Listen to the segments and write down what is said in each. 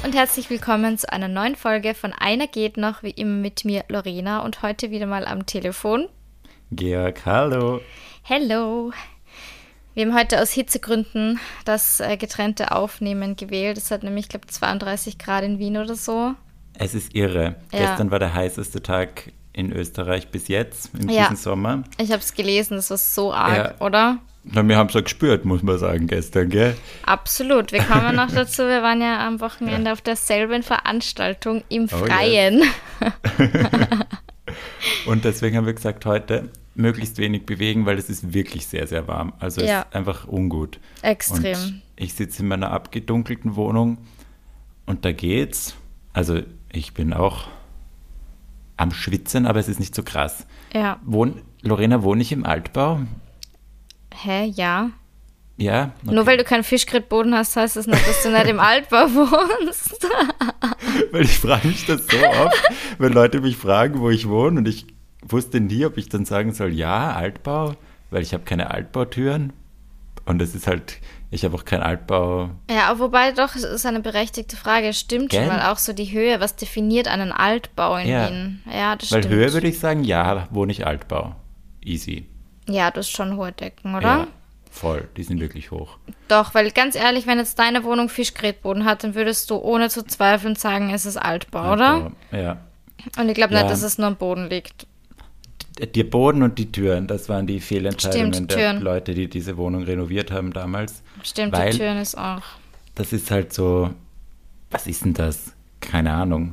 und herzlich willkommen zu einer neuen Folge von Einer geht noch, wie immer mit mir Lorena und heute wieder mal am Telefon. Georg, hallo. Hello. Wir haben heute aus Hitzegründen das getrennte Aufnehmen gewählt. Es hat nämlich, ich glaube, 32 Grad in Wien oder so. Es ist irre. Ja. Gestern war der heißeste Tag in Österreich bis jetzt, in diesem Sommer. Ich habe es gelesen, das war so arg, oder? Na, wir haben es ja gespürt, muss man sagen, gestern, gell? Absolut. Wir kommen noch dazu, wir waren ja am Wochenende auf derselben Veranstaltung im Freien. Yes. Und deswegen haben wir gesagt, heute möglichst wenig bewegen, weil es ist wirklich sehr, sehr warm. Also es ist einfach ungut. Extrem. Und ich sitze in meiner abgedunkelten Wohnung und da geht's. Also ich bin auch am Schwitzen, aber es ist nicht so krass. Ja. Lorena, wohne ich im Altbau? Hä, ja. Ja? Okay. Nur weil du keinen Fischgrätboden hast, heißt das nicht, dass du nicht im Altbau wohnst. Weil ich frage mich das so oft, wenn Leute mich fragen, wo ich wohne und ich wusste nie, ob ich dann sagen soll, ja, Altbau, weil ich habe keine Altbautüren und es ist halt, ich habe auch keinen Altbau. Ja, wobei doch, es ist eine berechtigte Frage, stimmt schon, weil auch so die Höhe, was definiert einen Altbau in Wien? Ja, das stimmt. Weil Höhe würde ich sagen, ja, wohne ich Altbau. Easy. Ja, du hast schon hohe Decken, oder? Ja, voll, die sind wirklich hoch. Doch, weil ganz ehrlich, wenn jetzt deine Wohnung Fischgrätboden hat, dann würdest du ohne zu zweifeln sagen, es ist Altbau, oder? Ja. Und ich glaube nicht, dass es nur am Boden liegt. Der Boden und die Türen, das waren die Fehlentscheidungen der Leute, die diese Wohnung renoviert haben damals. Stimmt, weil die Türen ist auch. Das ist halt so, was ist denn das? Keine Ahnung.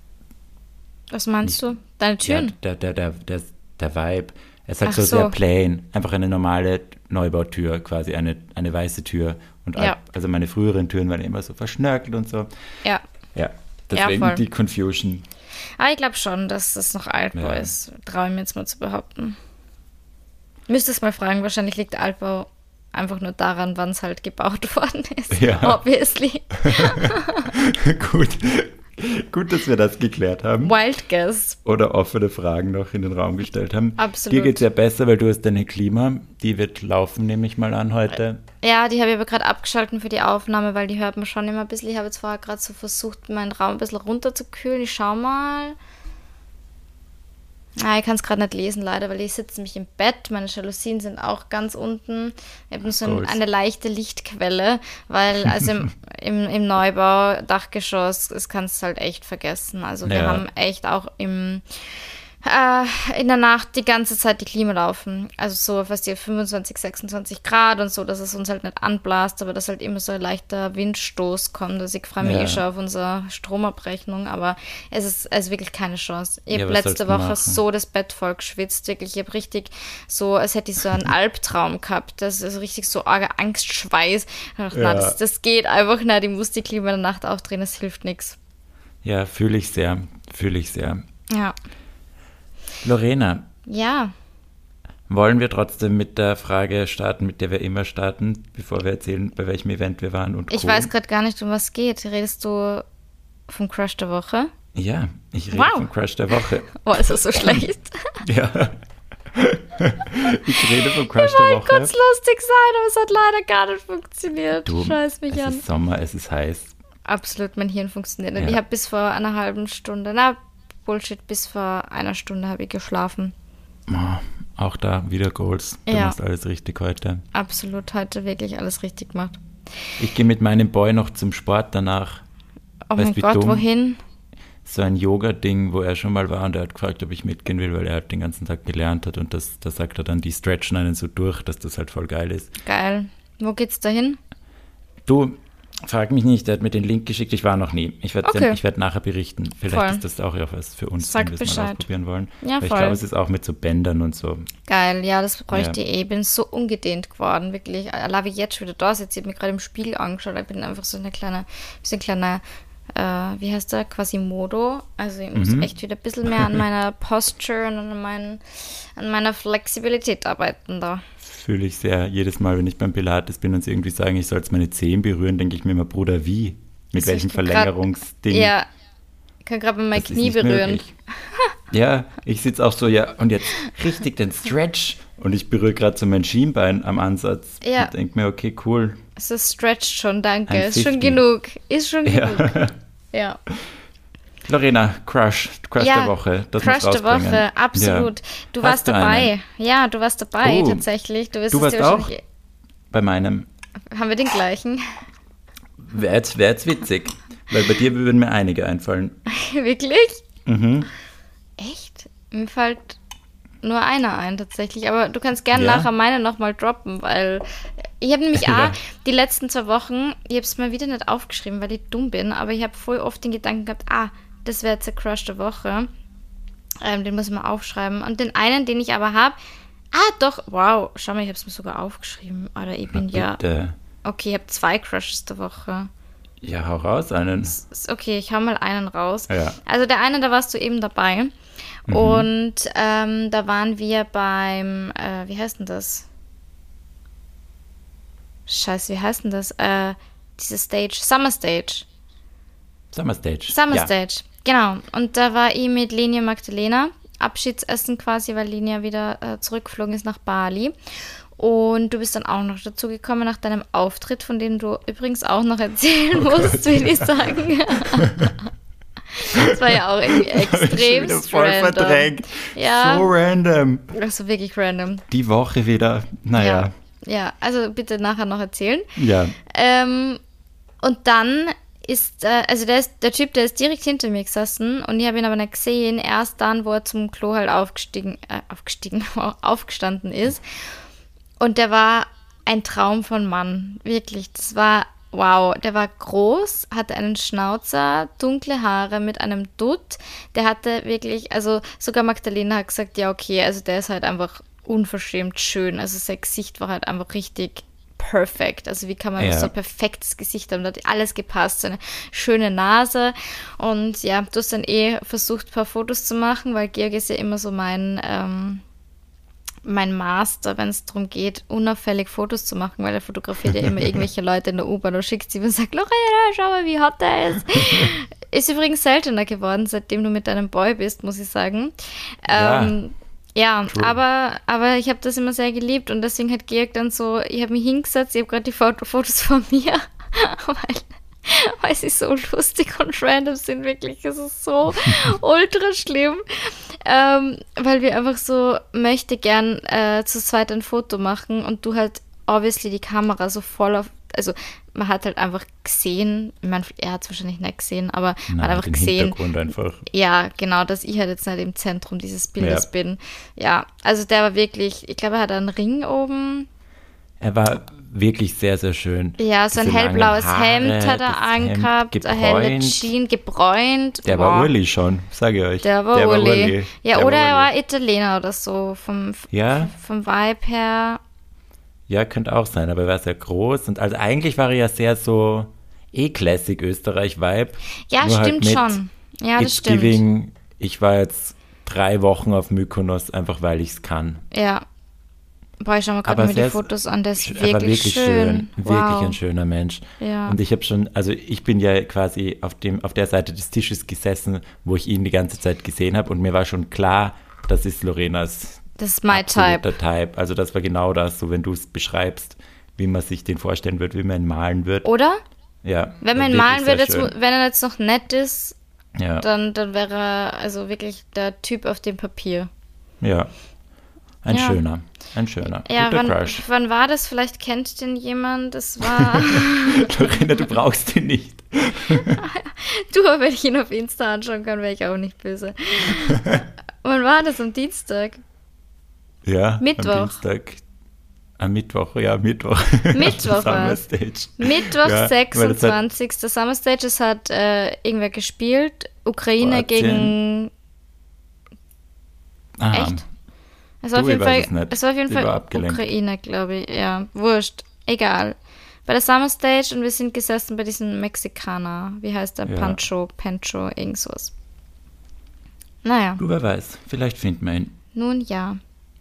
Was meinst du? Deine Türen? Ja, der Vibe. Es ist halt so sehr plain. Einfach eine normale Neubautür, quasi eine weiße Tür. Und also meine früheren Türen waren immer so verschnörkelt und so. Ja. Ja, deswegen die Confusion. Aber ich glaube schon, dass das noch Altbau ist. Traue ich mir jetzt mal zu behaupten. Müsstest mal fragen, wahrscheinlich liegt Altbau einfach nur daran, wann es halt gebaut worden ist. Ja. Obviously. Gut, dass wir das geklärt haben. Wild guess. Oder offene Fragen noch in den Raum gestellt haben. Absolut. Dir geht es ja besser, weil du hast deine Klima. Die wird laufen, nehme ich mal an, heute. Ja, die habe ich aber gerade abgeschalten für die Aufnahme, weil die hört man schon immer ein bisschen. Ich habe jetzt vorher gerade so versucht, meinen Raum ein bisschen runterzukühlen. Ich schau mal. Ich kann es gerade nicht lesen, leider, weil ich sitze nämlich im Bett. Meine Jalousien sind auch ganz unten. Ich habe so eine leichte Lichtquelle, weil also im Neubau, Dachgeschoss, das kannst du halt echt vergessen. Also wir haben echt auch in der Nacht die ganze Zeit die Klima laufen. Also so fast die 25, 26 Grad und so, dass es uns halt nicht anblast, aber dass halt immer so ein leichter Windstoß kommt. Also ich freue mich schon auf unsere Stromabrechnung, aber es ist wirklich keine Chance. Ich habe letzte Woche so das Bett voll geschwitzt, wirklich. Ich habe richtig so, als hätte ich so einen Albtraum gehabt. Das ist richtig so arger Angstschweiß. Ich dachte, das geht einfach nicht. Ich muss die Klima in der Nacht aufdrehen, das hilft nichts. Ja, fühle ich sehr. Ja. Lorena. Ja. Wollen wir trotzdem mit der Frage starten, mit der wir immer starten, bevor wir erzählen, bei welchem Event wir waren und Co. Ich weiß gerade gar nicht, um was es geht. Redest du vom Crush der Woche? Ja, ich rede vom Crush der Woche. Oh, ist das so schlecht? Ja. Ich rede vom Crush der Woche. Ich wollte kurz lustig sein, aber es hat leider gar nicht funktioniert. Scheiß mich an. Es ist Sommer, es ist heiß. Absolut, mein Hirn funktioniert nicht. Ich habe bis vor einer halben Stunde, bis vor einer Stunde habe ich geschlafen. Oh, auch da wieder Goals. Du machst alles richtig heute. Absolut, heute wirklich alles richtig gemacht. Ich gehe mit meinem Boy noch zum Sport danach. Oh mein Gott, wohin? So ein Yoga-Ding, wo er schon mal war und er hat gefragt, ob ich mitgehen will, weil er halt den ganzen Tag gelernt hat und da sagt er dann, die stretchen einen so durch, dass das halt voll geil ist. Geil. Wo geht's da hin? Du, frag mich nicht, der hat mir den Link geschickt, ich war noch nie. Ich werde nachher berichten. Vielleicht ist das auch was für uns, wenn wir es mal ausprobieren wollen. Ja, weil ich glaube, es ist auch mit so Bändern und so. Geil, ja, das bräuchte ich Ich bin so ungedehnt geworden, wirklich. Allein wie ich jetzt schon wieder da sitze, ich habe mir gerade im Spiegel angeschaut, ich bin einfach so ein kleiner, wie heißt der, Quasimodo. Also ich muss echt wieder ein bisschen mehr an meiner Posture und an meiner Flexibilität arbeiten da. Fühle ich sehr. Jedes Mal, wenn ich beim Pilates bin und sie irgendwie sagen, ich soll jetzt meine Zehen berühren, denke ich mir immer, Bruder, wie? Mit welchem Verlängerungsding? Ja, ich kann gerade mal mein Knie berühren. Ja, ich sitze auch so, und jetzt richtig den Stretch. Und ich berühre gerade so mein Schienbein am Ansatz. Ja. Und denke mir, okay, cool. Es ist stretched schon, danke. Ist schon genug. Ja. Lorena, Crush der Woche. Das Crush der Woche, absolut. Ja. Du warst dabei. Ja, du warst dabei, tatsächlich. Du warst auch bei meinem. Haben wir den gleichen? Wäre jetzt witzig, weil bei dir würden mir einige einfallen. Wirklich? Mhm. Echt? Mir fällt nur einer ein, tatsächlich. Aber du kannst gerne nachher meine nochmal droppen, weil ich habe nämlich die letzten 2 Wochen, ich habe es mal wieder nicht aufgeschrieben, weil ich dumm bin, aber ich habe voll oft den Gedanken gehabt, das wäre jetzt der Crush der Woche. Den muss man aufschreiben. Und den einen, den ich aber habe, doch, wow, schau mal, ich habe es mir sogar aufgeschrieben. Oder ich bin okay, ich habe 2 Crushes der Woche. Ja, hau raus einen. Okay, ich hau mal einen raus. Ja. Also der eine, da warst du eben dabei. Und da waren wir beim, wie heißt denn das? Scheiße, wie heißt denn das? Diese Stage, Summer Stage. Summer Stage, genau. Und da war ich mit Lenia Magdalena, Abschiedsessen quasi, weil Lenia wieder zurückgeflogen ist nach Bali. Und du bist dann auch noch dazu gekommen nach deinem Auftritt, von dem du übrigens auch noch erzählen musst, will ich sagen. Das war ja auch irgendwie extrem voll random. Verdrängt. Ja. So random. Also wirklich random. Die Woche wieder, naja. Ja, also bitte nachher noch erzählen. Ja. Und dann ist, also der Typ, der ist direkt hinter mir gesessen und ich habe ihn aber nicht gesehen, erst dann, wo er zum Klo halt aufgestanden ist. Und der war ein Traum von Mann, wirklich. Das war, wow, der war groß, hatte einen Schnauzer, dunkle Haare mit einem Dutt. Der hatte wirklich, also sogar Magdalena hat gesagt, ja okay, also der ist halt einfach unverschämt schön. Also sein Gesicht war halt einfach richtig perfekt. Also wie kann man so ein perfektes Gesicht haben? Da hat alles gepasst, so eine schöne Nase. Und ja, du hast dann versucht, ein paar Fotos zu machen, weil Georg ist ja immer so mein Master, wenn es darum geht, unauffällig Fotos zu machen, weil er fotografiert ja immer irgendwelche Leute in der U-Bahn und schickt sie und sagt, Lorena, schau mal, wie hot der ist. Ist übrigens seltener geworden, seitdem du mit deinem Boy bist, muss ich sagen. Ja, aber ich habe das immer sehr geliebt und deswegen hat Georg dann so, ich habe mich hingesetzt, ich habe gerade die Fotos von mir, weil sie so lustig und random sind, wirklich. Es ist so ultra schlimm, weil wir einfach so möchte gern zu zweit ein Foto machen und du halt obviously die Kamera so voll auf, also man hat halt einfach gesehen, ich meine, er hat es wahrscheinlich nicht gesehen, aber man hat einfach den gesehen, Hintergrund einfach. Ja, genau, dass ich halt jetzt nicht im Zentrum dieses Bildes bin. Ja, also der war wirklich, ich glaube, er hat einen Ring oben. Er war wirklich sehr, sehr schön. Ja, so ein hellblaues Hemd hat er angehabt, eine helle Jeans, gebräunt. Der war Uli schon, sage ich euch. Der war Uli. Ja, oder er war Italiener oder so, vom Vibe her. Ja, könnte auch sein, aber er war sehr groß. Und also eigentlich war er ja sehr so Classic Österreich-Vibe. Ja, nur stimmt halt schon. Ja, das stimmt. Giving, ich war jetzt 3 Wochen auf Mykonos, einfach weil ich es kann. Ja. Boah, ich schau mal gerade mal die Fotos an, der ist wirklich schön. Wow. Wirklich ein schöner Mensch. Ja. Und ich habe schon, also ich bin ja quasi auf der Seite des Tisches gesessen, wo ich ihn die ganze Zeit gesehen habe und mir war schon klar, das ist Lorenas das ist my Type. Also das war genau das, so wenn du es beschreibst, wie man sich den vorstellen wird, wie man ihn malen wird. Oder? Ja. Wenn man ihn malen würde, wenn er jetzt noch nett ist, ja. dann wäre er also wirklich der Typ auf dem Papier. Ja. Ein schöner. Ja, guter Crush. Wann war das? Vielleicht kennt den jemand. Das war... Lorena, du brauchst ihn nicht. Du, aber wenn ich ihn auf Insta anschauen kann, wäre ich auch nicht böse. Wann war das? Am Dienstag? Ja, Mittwoch. Am Dienstag. Am Mittwoch, ja, Mittwoch. Mittwoch Summer Stage. Mittwoch, ja, 26. Summer Stage. Es hat irgendwer gespielt. Ukraine gegen... Echt? Es war auf jeden Fall Ukraine, glaube ich. Ja, wurscht. Egal. Bei der Summer Stage und wir sind gesessen bei diesem Mexikaner. Wie heißt der? Ja. Pancho, irgend sowas. Naja. Du, wer weiß. Vielleicht finden wir ihn. Nun ja.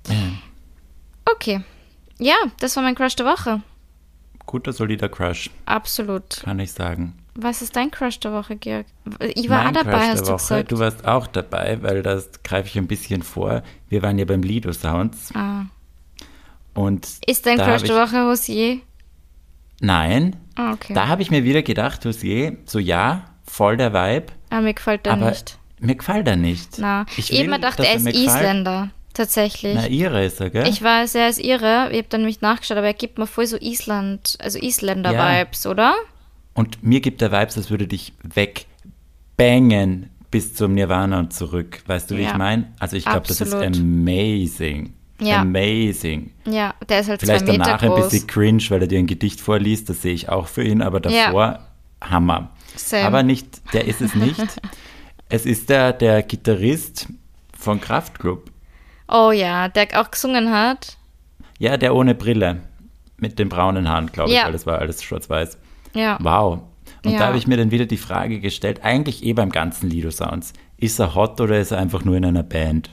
Okay. Ja, das war mein Crush der Woche. Guter, solider Crush. Absolut. Kann ich sagen. Was ist dein Crush der Woche, Georg? Ich war auch dabei, hast du gesagt. Du warst auch dabei, weil das greife ich ein bisschen vor. Wir waren ja beim Lido Sounds. Und ist dein Crush der Woche Hosier? Nein. Okay. Da habe ich mir wieder gedacht, Hosier, so ja, voll der Vibe. Aber mir gefällt der nicht. Mir gefällt er nicht. Na, ich habe mir gedacht, er ist Isländer. Tatsächlich. Na, Ire ist er, gell? Ich weiß, er ist Ire. Ich habe dann nämlich nachgeschaut, aber er gibt mir voll so Isländer-Vibes, oder? Und mir gibt er Vibes, als würde dich wegbangen bis zum Nirvana und zurück. Weißt du, wie ich meine? Also ich glaube, das ist amazing. Ja. Amazing. Ja, der ist halt vielleicht 2 Meter danach groß. Ein bisschen cringe, weil er dir ein Gedicht vorliest, das sehe ich auch für ihn, aber davor Hammer. Same. Aber nicht, der ist es nicht. Es ist der Gitarrist von Kraftklub. Oh ja, der auch gesungen hat. Ja, der ohne Brille. Mit den braunen Haaren, glaube ich, weil das war alles schwarz-weiß. Ja. Wow. Und da habe ich mir dann wieder die Frage gestellt, eigentlich beim ganzen Lido Sounds, ist er hot oder ist er einfach nur in einer Band?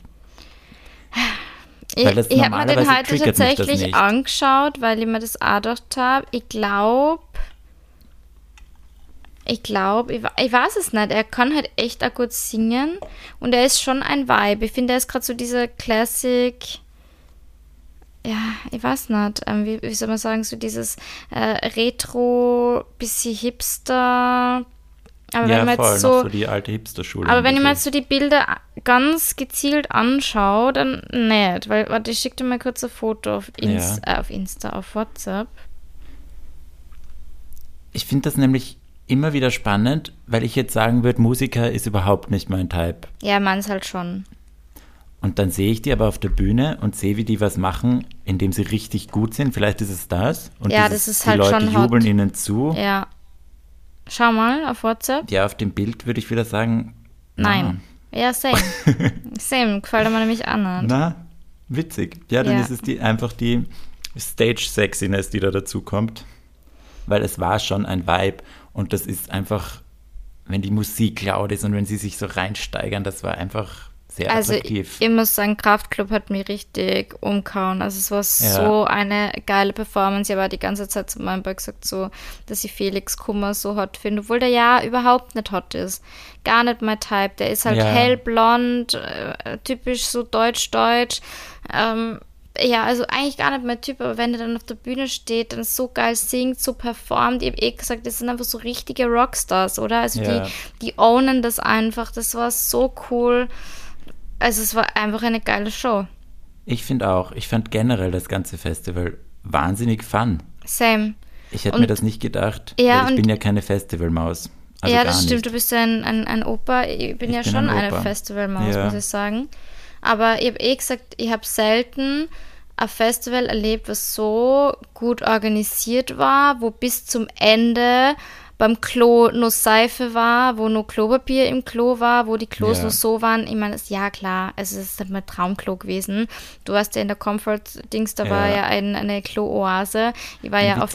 Ich habe mir den heute tatsächlich angeschaut, weil ich mir das auch gedacht habe. Ich glaube, ich weiß es nicht. Er kann halt echt auch gut singen und er ist schon ein Vibe. Ich finde, er ist gerade so dieser Classic, ja, ich weiß nicht, wie soll man sagen, so dieses Retro, bisschen Hipster. Aber ja, wenn man voll, jetzt noch so die alte Hipster-Schule. Aber wenn ich mir jetzt so die Bilder ganz gezielt anschaue, dann nicht. Weil, warte, ich schicke dir mal kurz ein Foto auf WhatsApp. Ich finde das nämlich immer wieder spannend, weil ich jetzt sagen würde, Musiker ist überhaupt nicht mein Type. Ja, meins halt schon. Und dann sehe ich die aber auf der Bühne und sehe, wie die was machen, indem sie richtig gut sind. Vielleicht ist es das. Und ja, das ist halt schon hot. Die Leute jubeln ihnen zu. Ja. Schau mal auf WhatsApp. Ja, auf dem Bild würde ich wieder sagen, nein. Ja, same. Same, gefällt mir nämlich an. Na, witzig. Ja, dann ist es einfach die Stage-Sexiness, die da dazu kommt. Weil es war schon ein Vibe und das ist einfach, wenn die Musik laut ist und wenn sie sich so reinsteigern, das war einfach sehr attraktiv. Also ich muss sagen, Kraftklub hat mich richtig umgehauen. Also es war so eine geile Performance. Ich habe die ganze Zeit zu meinem Boy gesagt, so, dass ich Felix Kummer so hot finde, obwohl der ja überhaupt nicht hot ist. Gar nicht mein Type. Der ist halt hellblond, typisch so deutsch-deutsch. Ja, also eigentlich gar nicht mein Typ, aber wenn er dann auf der Bühne steht, dann so geil singt, so performt, ich habe gesagt, das sind einfach so richtige Rockstars, oder? Also die ownen das einfach, das war so cool. Also es war einfach eine geile Show. Ich finde auch, ich fand generell das ganze Festival wahnsinnig fun. Same. Ich hätte mir das nicht gedacht, weil ich bin ja keine Festivalmaus. Also ja, das stimmt, nicht. Du bist ja ein Opa, ich bin schon eine Festivalmaus, muss ich sagen. Aber ich habe gesagt, ich habe selten ein Festival erlebt, was so gut organisiert war, wo bis zum Ende beim Klo nur Seife war, wo nur Klopapier im Klo war, wo die Klos nur so waren. Ich meine, ja klar, also es ist halt mein Traumklo gewesen. Du warst ja in der Comfort-Dings, da war ja eine Klo-Oase. Ich war ja auf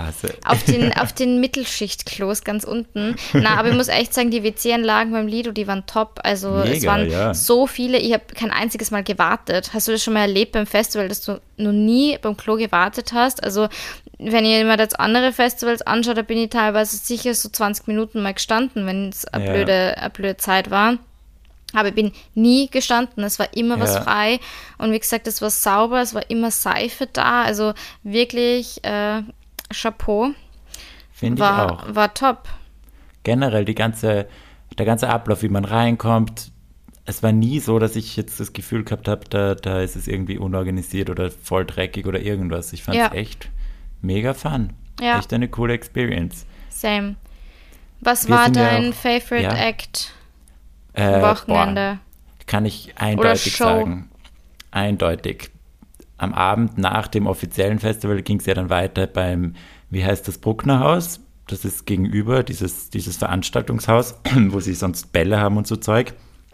den Mittelschicht-Klos ganz unten. Na, aber ich muss echt sagen, die WC-Anlagen beim Lido, die waren top. Also mega, es waren so viele, ich habe kein einziges Mal gewartet. Hast du das schon mal erlebt beim Festival, dass du noch nie beim Klo gewartet hast? Also wenn ich mir jetzt andere Festivals anschaue, da bin ich teilweise sicher so 20 Minuten mal gestanden, wenn es eine blöde Zeit war. Aber ich bin nie gestanden, es war immer was frei. Und wie gesagt, es war sauber, es war immer Seife da. Also wirklich Chapeau. Finde ich auch. War top. Generell der ganze Ablauf, wie man reinkommt. Es war nie so, dass ich jetzt das Gefühl gehabt habe, da ist es irgendwie unorganisiert oder voll dreckig oder irgendwas. Ich fand es echt mega fun. Ja. Echt eine coole Experience. Same. Was war dein Favorite Act am Wochenende? Kann ich eindeutig sagen. Eindeutig. Am Abend nach dem offiziellen Festival ging es ja dann weiter beim, wie heißt das, Bruckner Haus? Das ist gegenüber, dieses Veranstaltungshaus, wo sie sonst Bälle haben und so Zeug.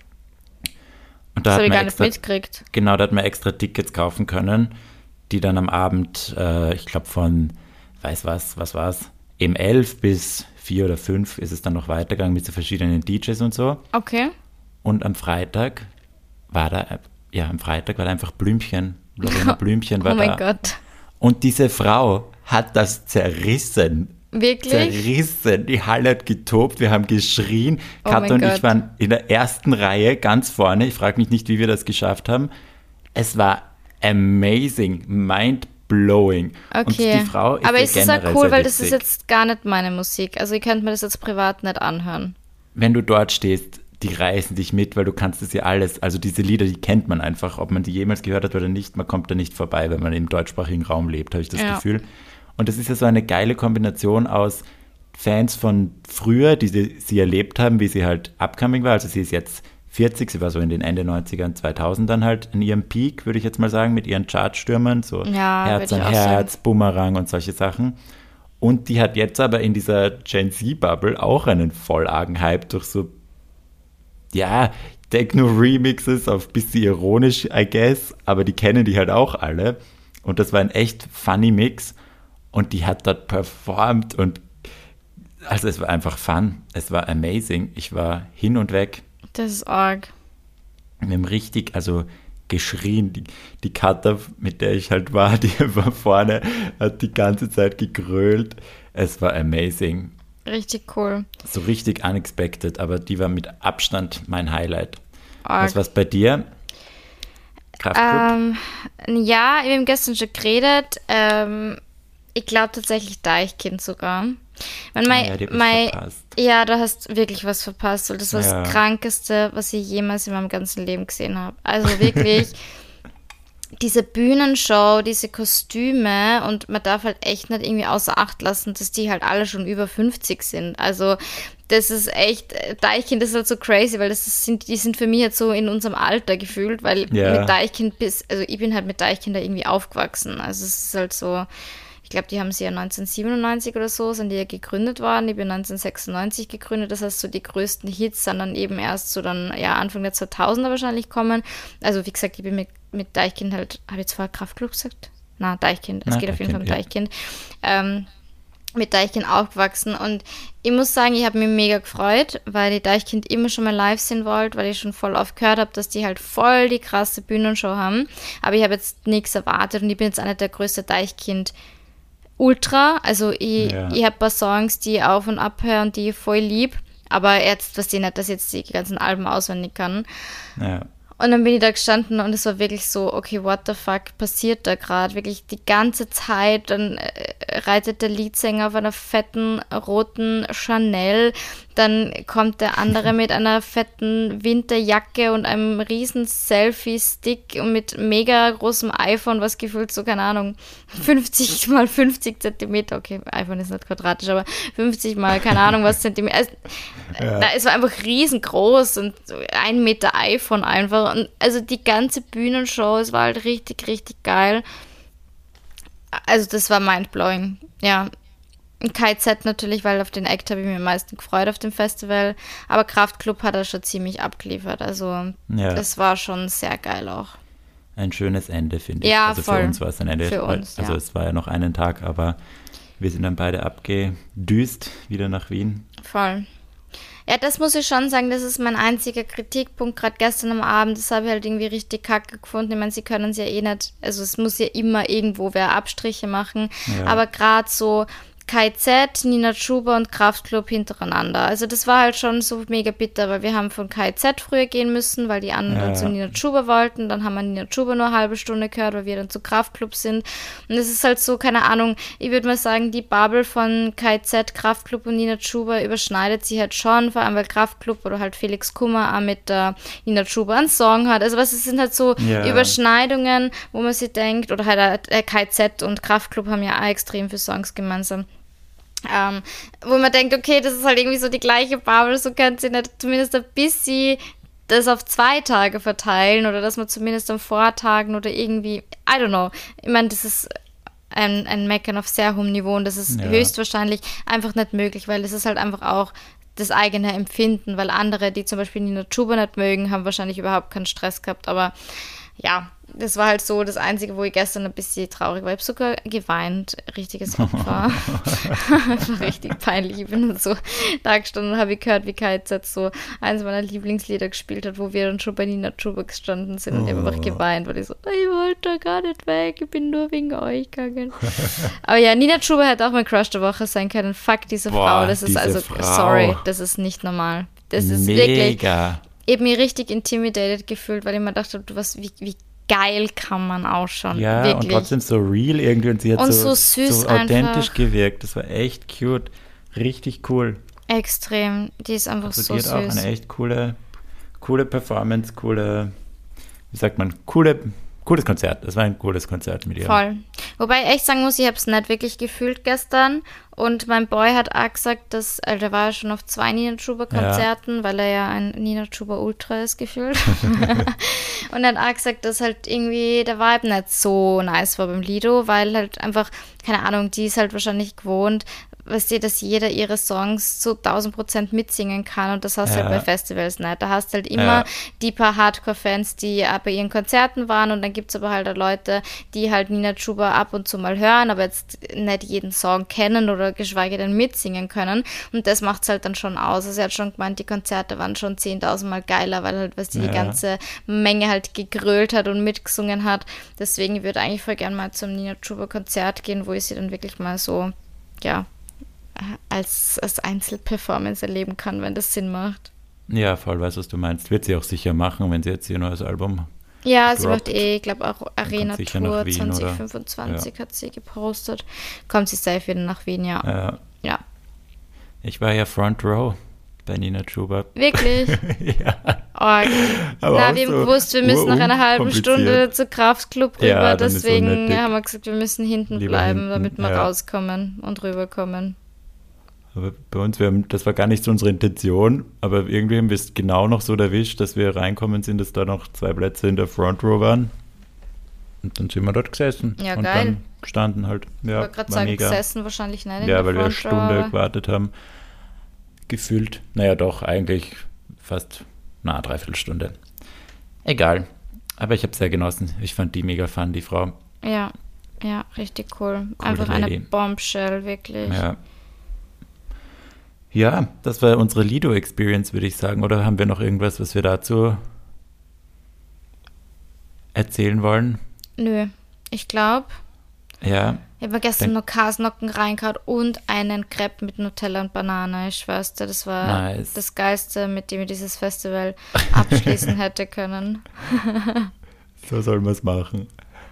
Und da das habe ich gar nicht mitgekriegt. Genau, da hat man extra Tickets kaufen können, die dann am Abend, ich glaube von, was war's, eben 11 bis 4 oder 5 ist es dann noch weitergegangen mit so verschiedenen DJs und so. Okay. Und am Freitag war da einfach Blümchen. Lorena Blümchen war da. Oh mein Gott. Und diese Frau hat das zerrissen. Wirklich? Zerrissen. Die Halle hat getobt, wir haben geschrien. Katja und ich waren in der ersten Reihe, ganz vorne. Ich frage mich nicht, wie wir das geschafft haben. Es war amazing, mind-blowing. Okay. Und die Frau ist aber ist es auch cool, weil das ist witzig. jetzt gar nicht meine Musik. Also ich könnte mir das jetzt privat nicht anhören. wenn du dort stehst, die reißen dich mit, weil du kannst es ja alles, also diese Lieder, die kennt man einfach, ob man die jemals gehört hat oder nicht, man kommt da nicht vorbei, wenn man im deutschsprachigen Raum lebt, habe ich das Gefühl. Und das ist ja so eine geile Kombination aus Fans von früher, die sie erlebt haben, wie sie halt upcoming war, also sie ist jetzt 40, sie war so in den Ende 90ern, 2000ern halt in ihrem Peak, würde ich jetzt mal sagen, mit ihren Chartstürmern, so Herz an Herz, Bumerang und solche Sachen. Und die hat jetzt aber in dieser Gen Z-Bubble auch einen voll argen Hype durch so, ja, Techno-Remixes auf bisschen ironisch, I guess, aber die kennen die halt auch alle. Und das war ein echt funny Mix. Und die hat dort performt und also es war einfach fun. Es war amazing. Ich war hin und weg. Das ist arg. Wir haben richtig, also geschrien. Die Cutter, mit der ich halt war, die war vorne, hat die ganze Zeit gegrölt. Es war amazing. Richtig cool. So richtig unexpected, aber die war mit Abstand mein Highlight. Was war's bei dir? Kraftclub? Ja, wir haben gestern schon geredet. Ich glaube tatsächlich Deichkind sogar. Ja, du hast wirklich was verpasst. Und das war das Krankeste, was ich jemals in meinem ganzen Leben gesehen habe. Also wirklich diese Bühnenshow, diese Kostüme und man darf halt echt nicht irgendwie außer Acht lassen, dass die halt alle schon über 50 sind. Also das ist echt, Deichkind ist halt so crazy, weil die sind für mich jetzt so in unserem Alter gefühlt, weil mit Deichkind also ich bin halt mit Deichkind da irgendwie aufgewachsen. Also es ist halt so, ich glaube, die haben sie ja 1997 oder so, sind die ja gegründet worden. Ich bin 1996 gegründet, das heißt so die größten Hits sind dann eben erst so dann, ja, Anfang der 2000er wahrscheinlich kommen. Also wie gesagt, ich bin mit Deichkind halt, habe ich jetzt vorher Kraftklub gesagt? Na, Deichkind, es geht auf jeden Fall um Deichkind. Mit Deichkind aufgewachsen und ich muss sagen, ich habe mich mega gefreut, weil ich Deichkind immer schon mal live sehen wollte, weil ich schon voll oft gehört habe, dass die halt voll die krasse Bühnenshow haben, aber ich habe jetzt nichts erwartet und ich bin jetzt einer der größte Deichkind Ultra, also ich habe ein paar Songs, die ich auf und ab höre und die ich voll lieb, aber jetzt, was ich nicht, dass ich jetzt die ganzen Alben auswendig kann. Ja. Und dann bin ich da gestanden und es war wirklich so, okay, what the fuck passiert da gerade? Wirklich die ganze Zeit, dann reitet der Leadsänger auf einer fetten roten Chanel, dann kommt der andere mit einer fetten Winterjacke und einem riesen Selfie-Stick und mit mega großem iPhone, was gefühlt so, keine Ahnung, 50 mal 50 Zentimeter, okay, iPhone ist nicht quadratisch, aber 50 mal, keine Ahnung, was Zentimeter, es war einfach riesengroß und 1 Meter iPhone einfach. Und also die ganze Bühnenshow, es war halt richtig, richtig geil. Also das war mindblowing, ja. KZ natürlich, weil auf den Act habe ich mich am meisten gefreut auf dem Festival. Aber Kraftklub hat er schon ziemlich abgeliefert. Also das war schon sehr geil auch. Ein schönes Ende, finde ich. Ja, also voll. Für uns war es ein Ende. Für uns, also es war ja noch einen Tag, aber wir sind dann beide abgedüst wieder nach Wien. Voll. Ja, das muss ich schon sagen, das ist mein einziger Kritikpunkt, gerade gestern am Abend, das habe ich halt irgendwie richtig kacke gefunden. Ich meine, sie können es ja eh nicht, also es muss ja immer irgendwo wer Abstriche machen, aber gerade so KZ, Nina Chuba und Kraftklub hintereinander. Also das war halt schon so mega bitter, weil wir haben von KZ früher gehen müssen, weil die anderen dann zu Nina Chuba wollten. Dann haben wir Nina Chuba nur eine halbe Stunde gehört, weil wir dann zu Kraftklub sind. Und es ist halt so, keine Ahnung, ich würde mal sagen, die Bubble von KZ, Kraftklub und Nina Chuba überschneidet sich halt schon, vor allem weil Kraftklub oder halt Felix Kummer auch mit Nina Chuba einen Song hat. Also was, es sind halt so Überschneidungen, wo man sich denkt, oder halt KZ und Kraftklub haben ja auch extrem viele Songs gemeinsam. Wo man denkt, okay, das ist halt irgendwie so die gleiche Bubble, so können sie nicht zumindest ein bisschen das auf 2 Tage verteilen oder dass man zumindest am Vortagen oder irgendwie, I don't know. Ich meine, das ist ein Meckern auf sehr hohem Niveau und das ist höchstwahrscheinlich einfach nicht möglich, weil das ist halt einfach auch das eigene Empfinden, weil andere, die zum Beispiel Nina Chuba nicht mögen, haben wahrscheinlich überhaupt keinen Stress gehabt, aber ja, das war halt so das Einzige, wo ich gestern ein bisschen traurig war. Ich habe sogar geweint, richtiges Opfer. Das war richtig peinlich. Ich bin dann so da gestanden und habe gehört, wie KZ so eins meiner Lieblingslieder gespielt hat, wo wir dann schon bei Nina Chuba gestanden sind und ich habe einfach geweint, weil ich so, ich wollte da gar nicht weg, ich bin nur wegen euch gegangen. Aber ja, Nina Chuba hätte auch mein Crush der Woche sein können. Fuck diese Frau, das ist also, Frau. Sorry, das ist nicht normal. Das ist mega. Wirklich, ich habe mich richtig intimidated gefühlt, weil ich mir dachte, wie geil kann man ausschauen. Ja, wirklich. Und trotzdem so real irgendwie und sie hat und so süß so authentisch gewirkt. Das war echt cute. Richtig cool. Extrem. Die ist einfach Also so die hat süß. auch eine echt coole Performance, wie sagt man, cooles Konzert. Das war ein cooles Konzert mit ihr. Voll. Wobei ich echt sagen muss, ich habe es nicht wirklich gefühlt gestern. Und mein Boy hat auch gesagt, der war ja schon auf 2 Nina Chuba-Konzerten, weil er ja ein Nina Chuba-Ultra ist gefühlt. Und er hat auch gesagt, dass halt irgendwie der Vibe nicht so nice war beim Lido, weil halt einfach, keine Ahnung, die ist halt wahrscheinlich gewohnt, weißt du, dass jeder ihre Songs zu 1000% mitsingen kann und das hast du halt bei Festivals nicht. Da hast du halt immer die paar Hardcore-Fans, die auch bei ihren Konzerten waren und dann gibt es aber halt auch Leute, die halt Nina Chuba ab und zu mal hören, aber jetzt nicht jeden Song kennen oder geschweige denn mitsingen können und das macht es halt dann schon aus. Also er hat schon gemeint, die Konzerte waren schon 10.000 Mal geiler, weil halt, weißt du, die ganze Menge halt gegrölt hat und mitgesungen hat. Deswegen würde ich eigentlich voll gerne mal zum Nina Chuba-Konzert gehen, wo ich sie dann wirklich mal so, ja, als Einzelperformance erleben kann, wenn das Sinn macht. Ja, voll, weiß, was du meinst. Wird sie auch sicher machen, wenn sie jetzt ihr neues Album ja, droppt. Sie macht ich glaube auch Arena Tour 2025 oder? hat sie gepostet. Kommt sie safe wieder nach Wien, ja. Ja. Ich war ja Front Row bei Nina Chuba. Wirklich? Ja. Oh, na, wir haben gewusst, wir müssen nach einer halben Stunde zur Kraftclub rüber, Ja, deswegen haben wir gesagt, wir müssen hinten bleiben, damit wir rauskommen und rüberkommen. Aber bei uns, das war gar nicht so unsere Intention, aber irgendwie haben wir es genau noch so erwischt, dass wir reinkommen sind, dass da noch 2 Plätze in der Front Row waren. Und dann sind wir dort gesessen. Ja, und geil. Dann gestanden halt. Ja, ich wollte gerade sagen, mega. Gesessen wahrscheinlich nicht in ja, der weil wir eine Front Row, Stunde gewartet haben. Gefühlt. Naja, doch, eigentlich fast, 3/4 Stunde. Egal. Aber ich habe es sehr genossen. Ich fand die mega fun, die Frau. Ja, richtig cool. Coole Einfach Lady. eine Bombshell, wirklich. Ja, das war unsere Lido-Experience, würde ich sagen. Oder haben wir noch irgendwas, was wir dazu erzählen wollen? Nö, ich glaube. Ja. Ich habe mir gestern noch Kasnocken reingehauen und einen Crepe mit Nutella und Banane. Ich schwör's dir, das war das Geilste, mit dem ich dieses Festival abschließen hätte können. So soll man es machen.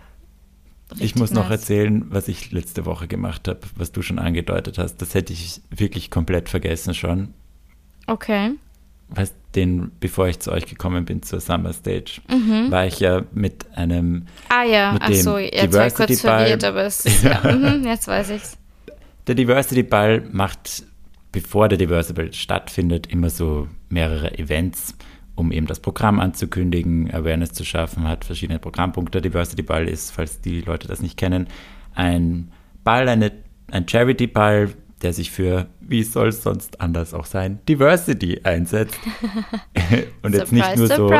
Ich muss noch erzählen, was ich letzte Woche gemacht habe, was du schon angedeutet hast. Das hätte ich wirklich komplett vergessen schon. Okay. Weißt, bevor ich zu euch gekommen bin zur Summer Stage, war ich ja mit einem jetzt war ich kurz verwirrt, aber jetzt weiß ich's. Der Diversity Ball macht, bevor der Diversity Ball stattfindet, immer so mehrere Events, um eben das Programm anzukündigen, Awareness zu schaffen, hat verschiedene Programmpunkte. Der Diversity Ball ist, falls die Leute das nicht kennen, ein Ball, ein Charity-Ball, der sich für, wie soll es sonst anders auch sein, Diversity einsetzt. Und jetzt nicht nur so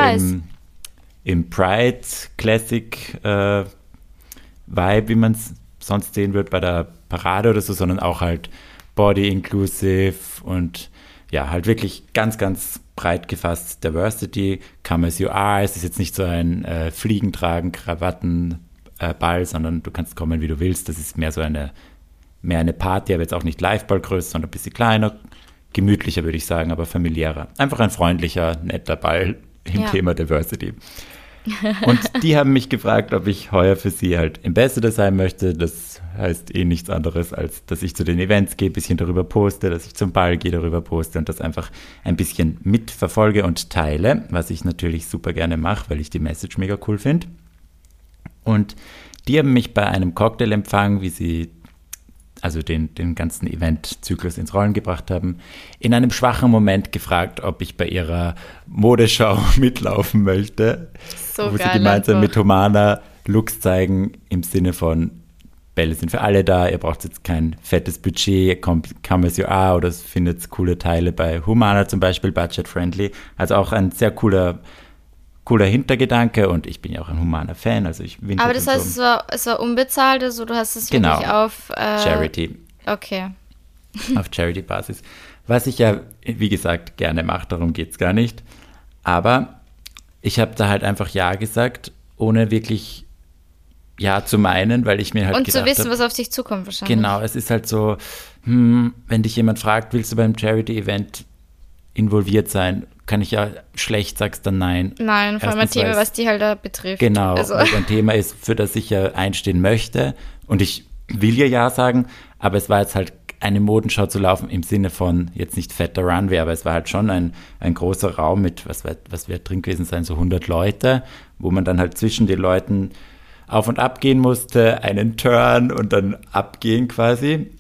im Pride Classic Vibe, wie man es sonst sehen wird bei der Parade oder so, sondern auch halt Body Inclusive und ja, halt wirklich ganz, ganz breit gefasst Diversity, come as you are. Es ist jetzt nicht so ein Fliegentragen, Krawattenball, sondern du kannst kommen, wie du willst. Das ist mehr eine Party, aber jetzt auch nicht Live-Ballgröße, sondern ein bisschen kleiner, gemütlicher, würde ich sagen, aber familiärer. Einfach ein freundlicher, netter Ball im Thema Diversity. Und die haben mich gefragt, ob ich heuer für sie halt Ambassador sein möchte. Das heißt nichts anderes, als dass ich zu den Events gehe, ein bisschen darüber poste, dass ich zum Ball gehe, darüber poste und das einfach ein bisschen mitverfolge und teile, was ich natürlich super gerne mache, weil ich die Message mega cool finde. Und die haben mich bei einem Cocktailempfang, wie sie also den ganzen Eventzyklus ins Rollen gebracht haben, in einem schwachen Moment gefragt, ob ich bei ihrer Modeschau mitlaufen möchte. So wo geil, sie gemeinsam mit Humana Looks zeigen, im Sinne von Bälle sind für alle da, ihr braucht jetzt kein fettes Budget, come as you are oder findet coole Teile bei Humana zum Beispiel, budget-friendly. Also auch ein sehr cooler Hintergedanke und ich bin ja auch ein Humana-Fan, also ich winde. Aber das heißt, so. es war unbezahlt, also du hast es wirklich auf Charity. Okay. Auf Charity-Basis. Was ich ja, wie gesagt, gerne mache, darum geht es gar nicht. Aber ich habe da halt einfach Ja gesagt, ohne wirklich Ja zu meinen, weil ich mir halt gedacht habe. Und zu wissen, was auf dich zukommt wahrscheinlich. Genau, es ist halt so, wenn dich jemand fragt, willst du beim Charity-Event involviert sein, kann ich ja schlecht, sagst dann nein. Nein, vor allem ein Thema, was die halt da betrifft. Genau, also ein Thema ist, für das ich ja einstehen möchte und ich will ja sagen, aber es war jetzt halt eine Modenschau zu laufen, im Sinne von jetzt nicht fetter Runway, aber es war halt schon ein großer Raum mit, was wird drin gewesen sein, so 100 Leute, wo man dann halt zwischen den Leuten auf und ab gehen musste, einen Turn und dann abgehen quasi.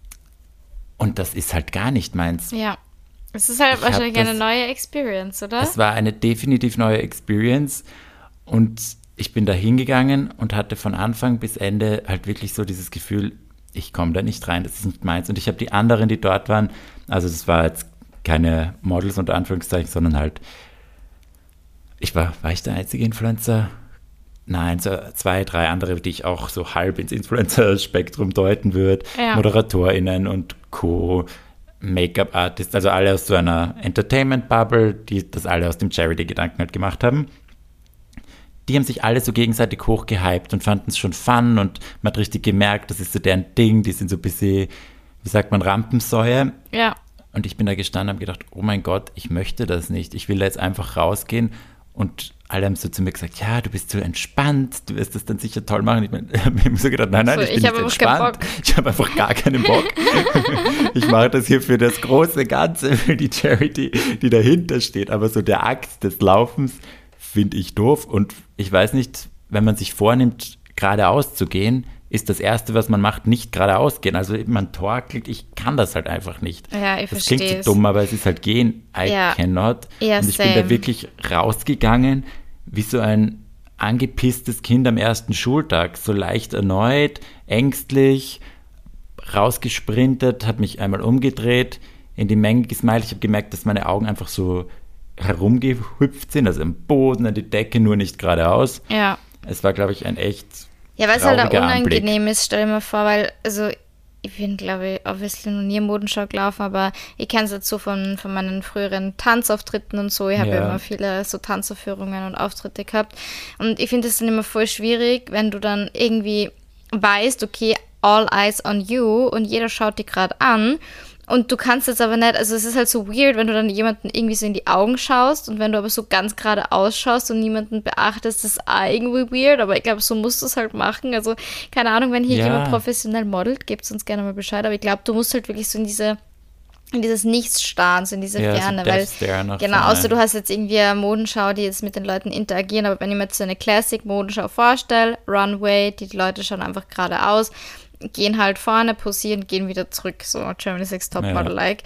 Und das ist halt gar nicht meins. Ja, es ist halt wahrscheinlich eine neue Experience, oder? Es war eine definitiv neue Experience und ich bin da hingegangen und hatte von Anfang bis Ende halt wirklich so dieses Gefühl, ich komme da nicht rein, das ist nicht meins. Und ich habe die anderen, die dort waren, also das war jetzt keine Models unter Anführungszeichen, sondern halt, war ich der einzige Influencer? Nein, so 2, 3 andere, die ich auch so halb ins Influencer-Spektrum deuten würde. Ja. ModeratorInnen und Co., Make-up-Artists, also alle aus so einer Entertainment-Bubble, die das alle aus dem Charity-Gedanken halt gemacht haben. Die haben sich alle so gegenseitig hochgehypt und fanden es schon fun und man hat richtig gemerkt, das ist so deren Ding, die sind so ein bisschen, wie sagt man, Rampensäue. Ja. Und ich bin da gestanden und habe gedacht, oh mein Gott, ich möchte das nicht. Ich will da jetzt einfach rausgehen. Und alle haben so zu mir gesagt, ja, du bist so entspannt, du wirst das dann sicher toll machen. Ich habe mir so gedacht, nein, so, ich bin nicht entspannt. Ich habe einfach gar keinen Bock. Ich mache das hier für das große Ganze, für die Charity, die dahinter steht. Aber so der Akt des Laufens finde ich doof. Und ich weiß nicht, wenn man sich vornimmt, geradeaus zu gehen, ist das Erste, was man macht, nicht geradeaus gehen. Also man torkelt, ich kann das halt einfach nicht. Ja, ich verstehe. Das klingt so dumm, aber es ist halt gehen, I cannot. Ja, und ich bin da wirklich rausgegangen, wie so ein angepisstes Kind am ersten Schultag, so leicht erneut, ängstlich, rausgesprintet, habe mich einmal umgedreht, in die Menge gesmiled. Ich habe gemerkt, dass meine Augen einfach so herumgehüpft sind, also am Boden, an die Decke, nur nicht geradeaus. Ja. Es war, glaube ich, ein echt ja, weil es halt auch unangenehm ist, stell dir mal vor, weil, also ich bin, glaube ich, obviously noch nie in Modenschau gelaufen, aber ich kenne es jetzt so von meinen früheren Tanzauftritten und so. Ich habe ja immer viele so Tanzaufführungen und Auftritte gehabt. Und ich finde es dann immer voll schwierig, wenn du dann irgendwie weißt, okay, all eyes on you und jeder schaut dich gerade an. Und du kannst jetzt aber nicht, also es ist halt so weird, wenn du dann jemanden irgendwie so in die Augen schaust und wenn du aber so ganz gerade ausschaust und niemanden beachtest, das ist irgendwie weird, aber ich glaube, so musst du es halt machen. Also, keine Ahnung, wenn hier jemand professionell modelt, gebt uns gerne mal Bescheid, aber ich glaube, du musst halt wirklich so in dieses Nichtsstarren, so in diese Ferne, weil, genau, außer du hast jetzt irgendwie eine Modenschau, die jetzt mit den Leuten interagieren, aber wenn ich mir jetzt so eine Classic-Modenschau vorstelle, Runway, die Leute schauen einfach geradeaus, gehen halt vorne, posieren, gehen wieder zurück, so Germany's Next Topmodel-like.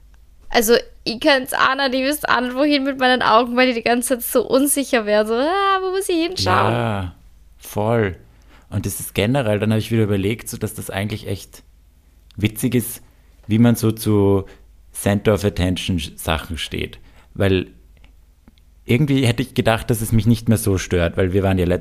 Also, ich könnte es ahnen, die wisst an, wohin mit meinen Augen, weil ich die ganze Zeit so unsicher wäre, so, wo muss ich hinschauen? Ja, voll. Und das ist generell, dann habe ich wieder überlegt, so, dass das eigentlich echt witzig ist, wie man so zu Center of Attention Sachen steht. Weil irgendwie hätte ich gedacht, dass es mich nicht mehr so stört, weil wir waren ja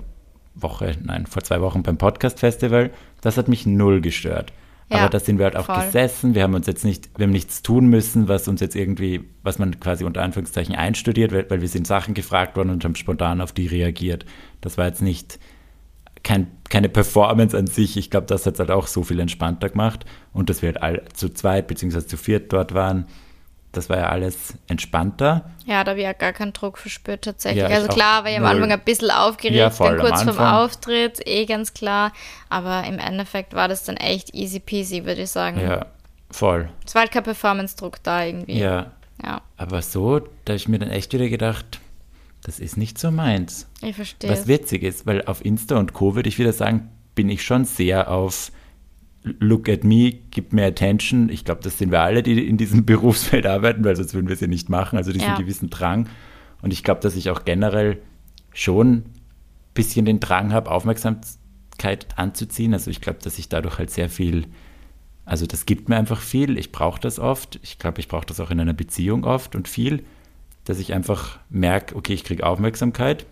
vor 2 Wochen beim Podcast-Festival, das hat mich null gestört. Ja, aber da sind wir halt auch gesessen, wir haben nichts tun müssen, was man quasi unter Anführungszeichen einstudiert, weil wir sind Sachen gefragt worden und haben spontan auf die reagiert. Das war jetzt nicht keine Performance an sich. Ich glaube, das hat es halt auch so viel entspannter gemacht. Und dass wir halt alle zu zweit bzw. zu viert dort waren, das war ja alles entspannter. Ja, da habe ich ja gar keinen Druck verspürt tatsächlich. Ja, also klar, war ich am Anfang ein bisschen aufgeregt, dann kurz vorm Auftritt, ganz klar. Aber im Endeffekt war das dann echt easy peasy, würde ich sagen. Ja, voll. Es war halt kein Performance-Druck da irgendwie. Ja. Aber so, da habe ich mir dann echt wieder gedacht, das ist nicht so meins. Ich verstehe. Was witzig ist, weil auf Insta und Co. würde ich wieder sagen, bin ich schon sehr auf Look at me, gib mir Attention. Ich glaube, das sind wir alle, die in diesem Berufsfeld arbeiten, weil sonst würden wir es ja nicht machen. Also diesen gewissen Drang. Und ich glaube, dass ich auch generell schon ein bisschen den Drang habe, Aufmerksamkeit anzuziehen. Also ich glaube, dass ich dadurch halt sehr viel, also das gibt mir einfach viel. Ich brauche das oft. Ich glaube, ich brauche das auch in einer Beziehung oft und viel, dass ich einfach merke, okay, ich kriege Aufmerksamkeit.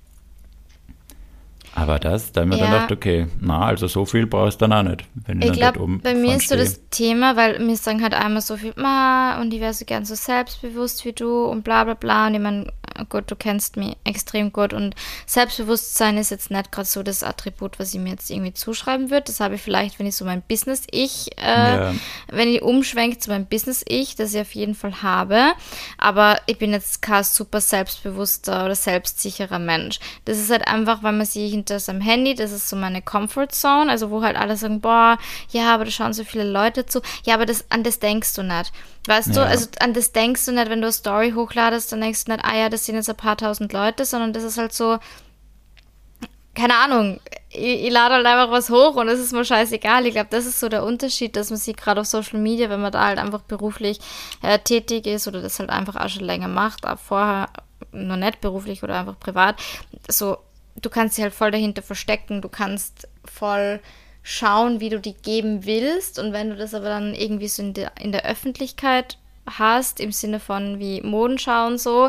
Aber da haben wir dann gedacht, okay, also so viel brauchst du dann auch nicht. Wenn ich glaube, bei mir ist so das Thema, weil mir sagen halt einmal so viel, und ich wäre so gern so selbstbewusst wie du und bla bla bla. Und ich meine, gut, du kennst mich extrem gut und Selbstbewusstsein ist jetzt nicht gerade so das Attribut, was ich mir jetzt irgendwie zuschreiben würde. Das habe ich vielleicht, wenn ich so mein Business-Ich, wenn ich umschwenke zu meinem Business-Ich, das ich auf jeden Fall habe. Aber ich bin jetzt kein super selbstbewusster oder selbstsicherer Mensch. Das ist halt einfach, weil man sich hinter seinem Handy, das ist so meine Comfort-Zone, also wo halt alle sagen, boah, ja, aber da schauen so viele Leute zu. Ja, aber an das denkst du nicht. Weißt du, also an das denkst du nicht, wenn du eine Story hochladest, dann denkst du nicht, ah ja, das sind jetzt ein paar tausend Leute, sondern das ist halt so, keine Ahnung, ich lade halt einfach was hoch und es ist mir scheißegal. Ich glaube, das ist so der Unterschied, dass man sich gerade auf Social Media, wenn man da halt einfach beruflich tätig ist oder das halt einfach auch schon länger macht, aber vorher noch nicht beruflich oder einfach privat, so, du kannst dich halt voll dahinter verstecken, du kannst voll schauen, wie du die geben willst und wenn du das aber dann irgendwie so in der Öffentlichkeit hast, im Sinne von wie Modenschau und so,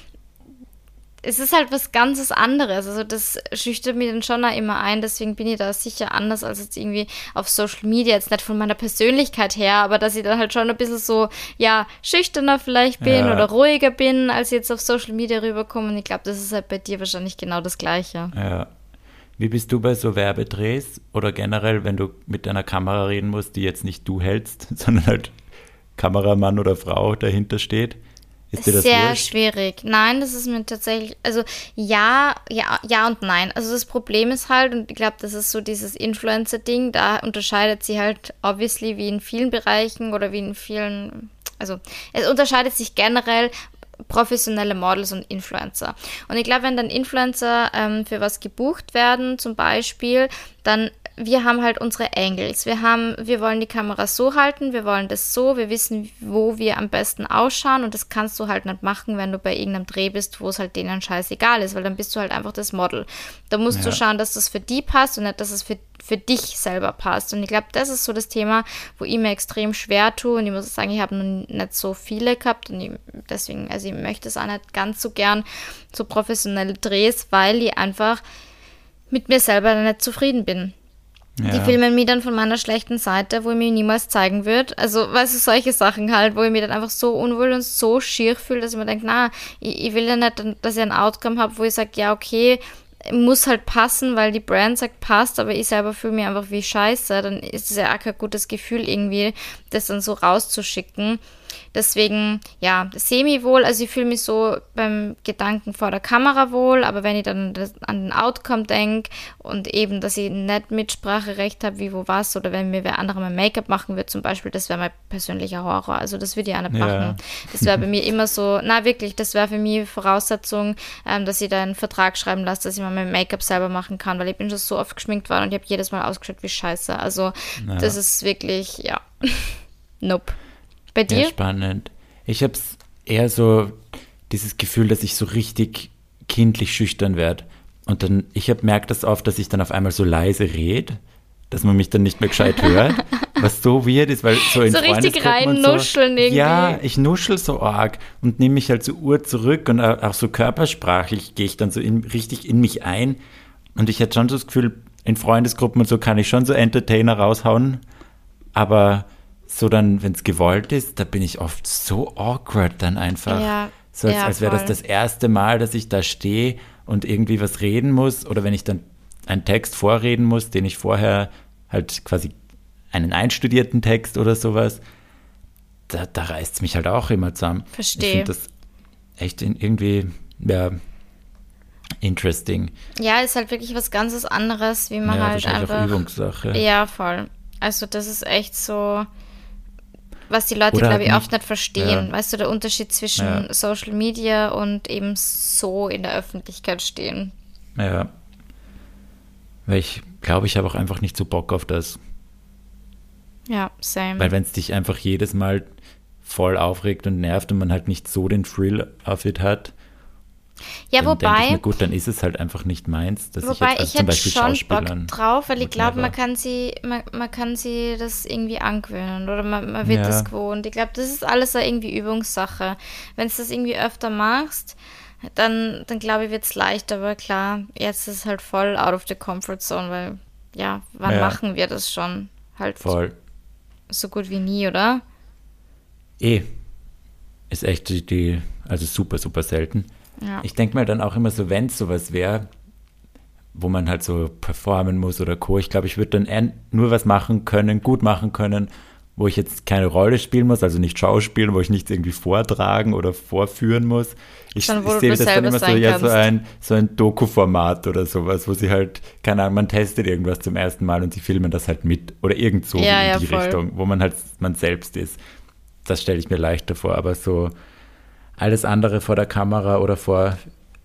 es ist halt was ganzes anderes, also das schüchtert mich dann schon auch immer ein, deswegen bin ich da sicher anders als jetzt irgendwie auf Social Media, jetzt nicht von meiner Persönlichkeit her, aber dass ich dann halt schon ein bisschen so, ja, schüchterner vielleicht bin oder ruhiger bin, als ich jetzt auf Social Media rüberkomme und ich glaube, das ist halt bei dir wahrscheinlich genau das Gleiche. Ja. Wie bist du bei so Werbedrehs oder generell, wenn du mit deiner Kamera reden musst, die jetzt nicht du hältst, sondern halt Kameramann oder Frau dahinter steht? Ist dir das sehr wurscht? schwierig. Nein, das ist mir tatsächlich, also ja und nein. Also das Problem ist halt, und ich glaube, das ist so dieses Influencer-Ding, da unterscheidet sie halt obviously wie in vielen Bereichen oder wie in vielen, also es unterscheidet sich generell professionelle Models und Influencer. Und ich glaube, wenn dann Influencer für was gebucht werden, zum Beispiel, dann wir haben halt unsere Angles. Wir wollen die Kamera so halten, wir wollen das so, wir wissen, wo wir am besten ausschauen und das kannst du halt nicht machen, wenn du bei irgendeinem Dreh bist, wo es halt denen scheißegal ist, weil dann bist du halt einfach das Model. Da musst du schauen, dass das für die passt und nicht, dass es für dich selber passt. Und ich glaube, das ist so das Thema, wo ich mir extrem schwer tue und ich muss sagen, ich habe noch nicht so viele gehabt und deswegen, also ich möchte es auch nicht ganz so gern, so professionelle Drehs, weil ich einfach mit mir selber nicht zufrieden bin. Ja. Die filmen mich dann von meiner schlechten Seite, wo ich mich niemals zeigen würde. Also, weißt du, solche Sachen halt, wo ich mich dann einfach so unwohl und so schier fühle, dass ich mir denke, na, ich will ja nicht, dass ich ein Outcome habe, wo ich sage, ja, okay, muss halt passen, weil die Brand sagt, passt, aber ich selber fühle mich einfach wie scheiße. Dann ist es ja auch kein gutes Gefühl irgendwie, das dann so rauszuschicken. Deswegen, ja, semi-wohl, also ich fühle mich so beim Gedanken vor der Kamera wohl, aber wenn ich dann an den Outcome denke und eben, dass ich nicht Mitspracherecht habe, wie, wo, was, oder wenn mir wer anderer mein Make-up machen wird zum Beispiel, das wäre mein persönlicher Horror, also das würde ich auch nicht machen. Das wäre bei mir immer so, na wirklich, das wäre für mich Voraussetzung, dass ich da einen Vertrag schreiben lasse, dass ich mal mein Make-up selber machen kann, weil ich bin schon so oft geschminkt worden und ich habe jedes Mal ausgeschaut wie scheiße, also das ist wirklich, ja, nope. Bei dir? Ja, spannend. Ich habe eher so dieses Gefühl, dass ich so richtig kindlich schüchtern werde. Und dann, ich merke das oft, dass ich dann auf einmal so leise rede, dass man mich dann nicht mehr gescheit hört, was so weird ist, weil so in so richtig rein nuscheln irgendwie. Ja, ich nuschel so arg und nehme mich halt so zurück und auch so körpersprachlich gehe ich dann so richtig in mich ein. Und ich hätte schon so das Gefühl, in Freundesgruppen und so kann ich schon so Entertainer raushauen, aber so dann, wenn es gewollt ist, da bin ich oft so awkward dann einfach. Ja, so als wäre das erste Mal, dass ich da stehe und irgendwie was reden muss oder wenn ich dann einen Text vorreden muss, den ich vorher halt quasi einen einstudierten Text oder sowas, da reißt es mich halt auch immer zusammen. Verstehe. Ich finde das echt irgendwie, ja, interesting. Ja, ist halt wirklich was ganz anderes, wie man halt einfach... Auch Übungssache. Ja, voll. Also das ist echt so... Was die Leute, glaube ich, oft nicht verstehen. Ja. Weißt du, der Unterschied zwischen Social Media und eben so in der Öffentlichkeit stehen. Ja. Weil ich glaube, ich habe auch einfach nicht so Bock auf das. Ja, same. Weil wenn es dich einfach jedes Mal voll aufregt und nervt und man halt nicht so den Thrill auf it hat, ja, dann denke ich mir, gut, dann ist es halt einfach nicht meins, dass ich jetzt zum Beispiel schon Bock drauf, weil ich glaube, man kann sie das irgendwie angewöhnen oder man wird das gewohnt. Ich glaube, das ist alles irgendwie Übungssache. Wenn du das irgendwie öfter machst, dann glaube ich, wird es leichter, aber klar, jetzt ist es halt voll out of the comfort zone, weil, ja, wann machen wir das schon? Halt voll. So gut wie nie, oder? Ist echt also super, super selten. Ja. Ich denke mal dann auch immer so, wenn es sowas wäre, wo man halt so performen muss oder Co. Ich glaube, ich würde dann eher nur was machen können, gut machen können, wo ich jetzt keine Rolle spielen muss, also nicht schauspielen, wo ich nichts irgendwie vortragen oder vorführen muss. Ich sehe das dann immer so, ja, so ein Doku-Format oder sowas, wo sie halt, keine Ahnung, man testet irgendwas zum ersten Mal und sie filmen das halt mit oder irgend so in die Richtung, wo man halt man selbst ist. Das stelle ich mir leichter vor, aber so alles andere vor der Kamera oder vor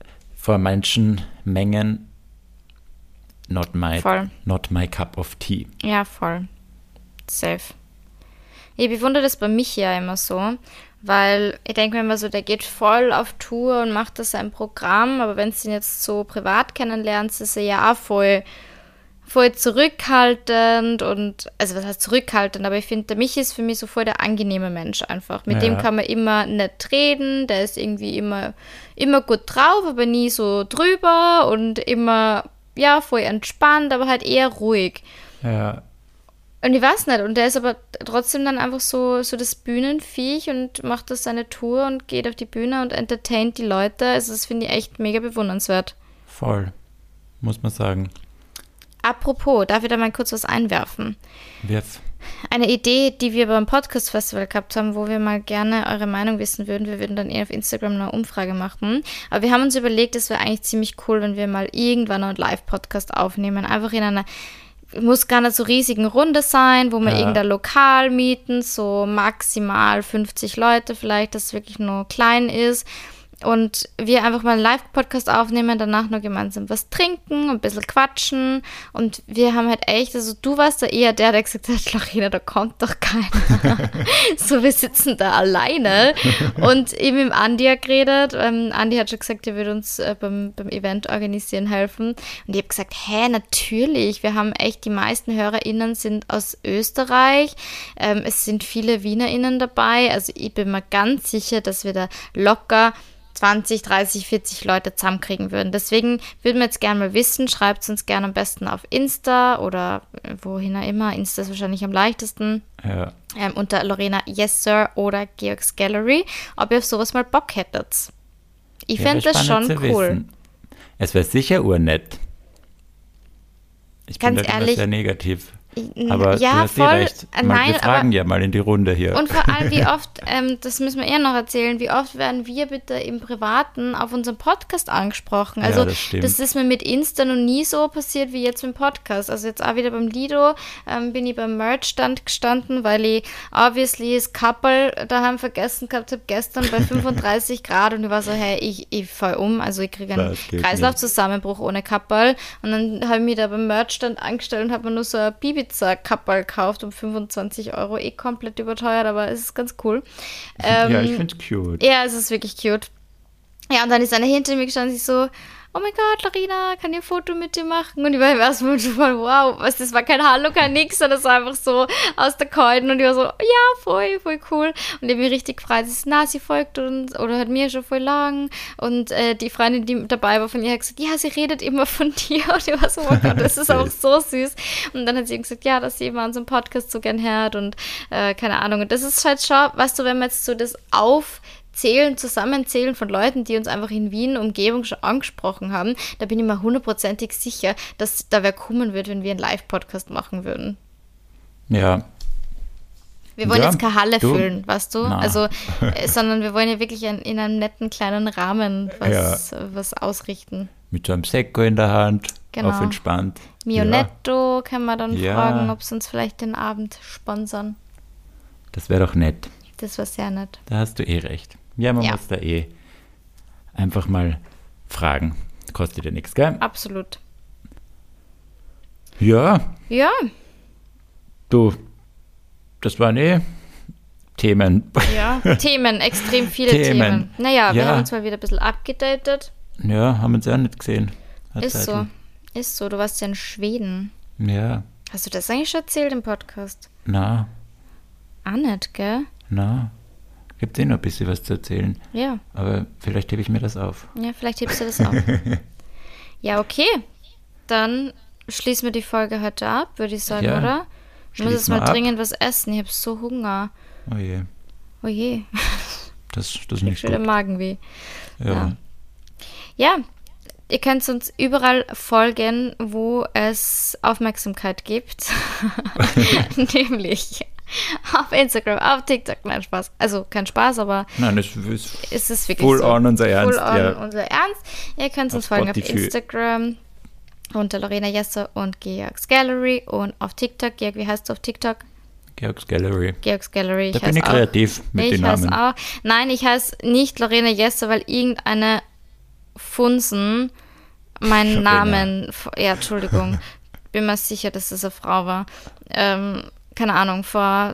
Menschenmengen, not my cup of tea. Ja, voll. Safe. Ich bewundere das bei mich ja immer so, weil ich denke mir immer so, der geht voll auf Tour und macht das ein Programm, aber wenn du ihn jetzt so privat kennenlernst, ist er ja auch voll zurückhaltend und, also was heißt zurückhaltend, aber ich finde, der Michi ist für mich so voll der angenehme Mensch einfach. Mit dem kann man immer nett reden, der ist irgendwie immer gut drauf, aber nie so drüber und immer, ja, voll entspannt, aber halt eher ruhig. Ja. Und ich weiß nicht, und der ist aber trotzdem dann einfach so das Bühnenviech und macht das seine Tour und geht auf die Bühne und entertaint die Leute. Also das finde ich echt mega bewundernswert. Voll, muss man sagen. Apropos, darf ich da mal kurz was einwerfen? Wirf. Eine Idee, die wir beim Podcast-Festival gehabt haben, wo wir mal gerne eure Meinung wissen würden. Wir würden dann auf Instagram eine Umfrage machen. Aber wir haben uns überlegt, es wäre eigentlich ziemlich cool, wenn wir mal irgendwann einen Live-Podcast aufnehmen. Einfach in einer, muss gar nicht so riesigen Runde sein, wo wir irgendein Lokal mieten, so maximal 50 Leute vielleicht, dass es wirklich nur klein ist. Und wir einfach mal einen Live-Podcast aufnehmen, danach nur gemeinsam was trinken, ein bisschen quatschen. Und wir haben halt echt, also du warst da eher der gesagt hat, Lorena, da kommt doch keiner. So, wir sitzen da alleine. Und eben mit Andi hat geredet. Andi hat schon gesagt, er würde uns beim Event organisieren helfen. Und ich habe gesagt, natürlich. Wir haben echt, die meisten HörerInnen sind aus Österreich. Es sind viele WienerInnen dabei. Also ich bin mir ganz sicher, dass wir da locker 20, 30, 40 Leute zusammenkriegen würden. Deswegen würden wir jetzt gerne mal wissen, schreibt es uns gerne am besten auf Insta oder wohin auch immer. Insta ist wahrscheinlich am leichtesten. Ja. Unter Lorena Yes Sir oder Georgs Gallery, ob ihr auf sowas mal Bock hättet. Ich fände das schon cool. Es wäre sicher urnett. Ich bin ganz da ehrlich, immer sehr negativ. Aber du hast voll, recht. Wir fragen ja mal in die Runde hier. Und vor allem, wie oft, das müssen wir eher noch erzählen, wie oft werden wir bitte im Privaten auf unserem Podcast angesprochen? Also das ist mir mit Insta noch nie so passiert wie jetzt mit dem Podcast. Also jetzt auch wieder beim Lido bin ich beim Merch-Stand gestanden, weil ich obviously das Couple daheim vergessen gehabt habe gestern bei 35 Grad und ich war so, hey, ich fall um, also ich kriege einen Kreislaufzusammenbruch ohne Couple und dann habe ich mich da beim Merch-Stand angestellt und habe mir nur so ein Ibiza-Couple gekauft um 25 €, komplett überteuert, aber es ist ganz cool. Ja, ich finde es cute. Ja, es ist wirklich cute. Ja, und dann ist einer hinter mir gestanden, sich so, oh mein Gott, Lorena, kann ich ein Foto mit dir machen? Und ich war im ersten Moment schon voll, wow, das war kein Hallo, kein nix, sondern das war einfach so aus der Kalten und ich war so, ja, voll cool. Und ich habe mich richtig gefreut, sie folgt uns oder hört mir schon voll lang und die Freundin, die dabei war von ihr, hat gesagt, ja, sie redet immer von dir und ich war so, oh Gott, das ist auch so süß. Und dann hat sie eben gesagt, ja, dass sie immer an so einem Podcast so gern hört und keine Ahnung. Und das ist halt schon, weißt du, wenn man jetzt so das Zusammenzählen von Leuten, die uns einfach in Wien, Umgebung schon angesprochen haben, da bin ich mir 100%ig sicher, dass da wer kommen wird, wenn wir einen Live-Podcast machen würden. Ja. Wir wollen jetzt keine Halle füllen, weißt du? Also, sondern wir wollen ja wirklich in einem netten kleinen Rahmen was ausrichten. Mit so einem Sekko in der Hand, auf entspannt. Mionetto können wir dann fragen, ob sie uns vielleicht den Abend sponsern. Das wäre doch nett. Das war sehr nett. Da hast du recht. Ja, man muss da einfach mal fragen. Kostet ja nichts, gell? Absolut. Ja. Ja. Du, das waren Themen. Ja, Themen, extrem viele Themen. Naja, wir haben uns mal wieder ein bisschen abgedatet. Ja, haben uns ja nicht gesehen. Ist so. Du warst ja in Schweden. Ja. Hast du das eigentlich schon erzählt im Podcast? Na. Auch nicht, gell? Na, gibt noch ein bisschen was zu erzählen. Ja. Aber vielleicht hebe ich mir das auf. Ja, vielleicht hebst du das auf. Ja, okay. Dann schließen wir die Folge heute ab, würde ich sagen, oder? Ich muss jetzt mal dringend was essen. Ich habe so Hunger. Oh je. Oh je. Das ist nicht gut. Magenweh. Ja. Ja, ihr könnt uns überall folgen, wo es Aufmerksamkeit gibt. Nämlich auf Instagram, auf TikTok. Nein, Spaß. Also kein Spaß, aber nein, es ist wirklich full so. on unser Ernst. Unser Ernst. Ihr könnt uns folgen auf Instagram unter Lorena Jesser und Georgs Gallery und auf TikTok. Georg, wie heißt du auf TikTok? Georgs Gallery. Georgs Gallery. Da bin ich kreativ mit den Namen. Auch. Nein, ich heiße nicht Lorena Jesser, weil irgendeine Funsen meinen Namen, ja, Entschuldigung, bin mir sicher, dass das eine Frau war. Keine Ahnung,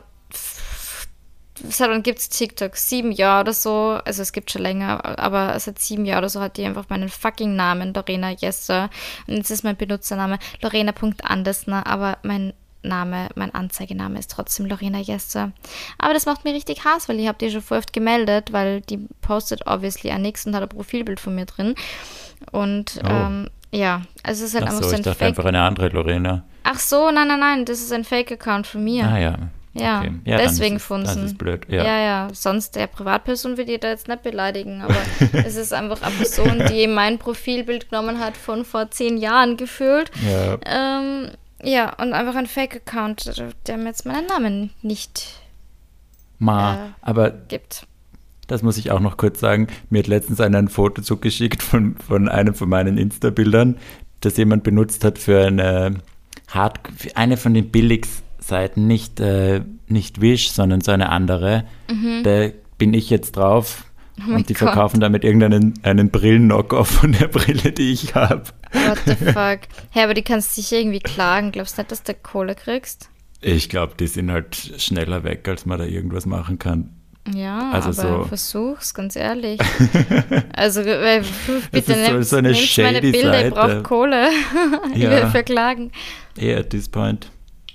seit wann gibt es TikTok? 7 Jahre oder so, also es gibt schon länger, aber seit 7 Jahren oder so hat die einfach meinen fucking Namen, Lorena Jesser. Und jetzt ist mein Benutzername Lorena.Andersner, aber mein Anzeigename ist trotzdem Lorena Jesser. Aber das macht mir richtig Hass, weil ich habe die schon voll oft gemeldet, weil die postet obviously auch nichts und hat ein Profilbild von mir drin. Und ja, also es ist halt einfach so ein ich dachte Fake. einfach eine andere Lorena. Ach so, nein, das ist ein Fake-Account von mir. Ah ja. Ja, okay. Ja, deswegen Funsen. Das ist blöd, ja. Ja, sonst der Privatperson will ich da jetzt nicht beleidigen, aber es ist einfach eine Person, die mein Profilbild genommen hat von vor 10 Jahren gefühlt. Ja. Ja, und einfach ein Fake-Account, der mir jetzt meinen Namen nicht aber gibt. Das muss ich auch noch kurz sagen. Mir hat letztens einer ein Foto zugeschickt von einem von meinen Insta-Bildern, das jemand benutzt hat für eine von den Billigseiten, nicht Wish, sondern so eine andere. Da bin ich jetzt drauf. Und die verkaufen damit einen Brillen-Knockoff von der Brille, die ich habe. What the fuck? Hey, aber die kannst du sicher irgendwie klagen. Glaubst du nicht, dass du Kohle kriegst? Ich glaube, die sind halt schneller weg, als man da irgendwas machen kann. Ja, also aber versuch's, ganz ehrlich. Also bitte nehmt meine Bilder, Seite. Ich brauche Kohle. Ich will verklagen. Yeah, at this point.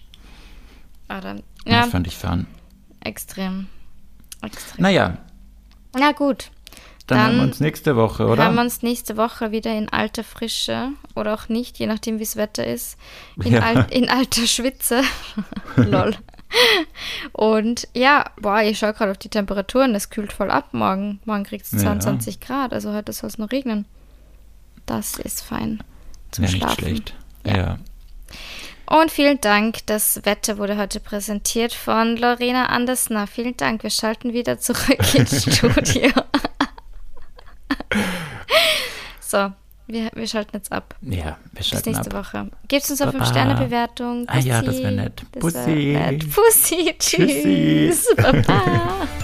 Das fand ich fun. Extrem. Naja. Na gut. Dann hören wir uns nächste Woche, oder? Hören wir uns nächste Woche wieder in alter Frische oder auch nicht, je nachdem, wie das Wetter ist. In alter Schwitze. Lol. Und ja, ich schaue gerade auf die Temperaturen, es kühlt voll ab morgen. Morgen kriegt es 22 Grad, also heute soll es noch regnen. Das ist fein zum Schlafen. Nicht schlecht. Ja. Und vielen Dank, das Wetter wurde heute präsentiert von Lorena Andersner. Vielen Dank, wir schalten wieder zurück ins Studio. So, wir schalten jetzt ab. Ja, wir schalten ab. Bis nächste Woche. Gebt uns eine 5-Sterne-Bewertung. Ja, das wäre nett. Pussy. Tschüss. Tschüssi. Baba.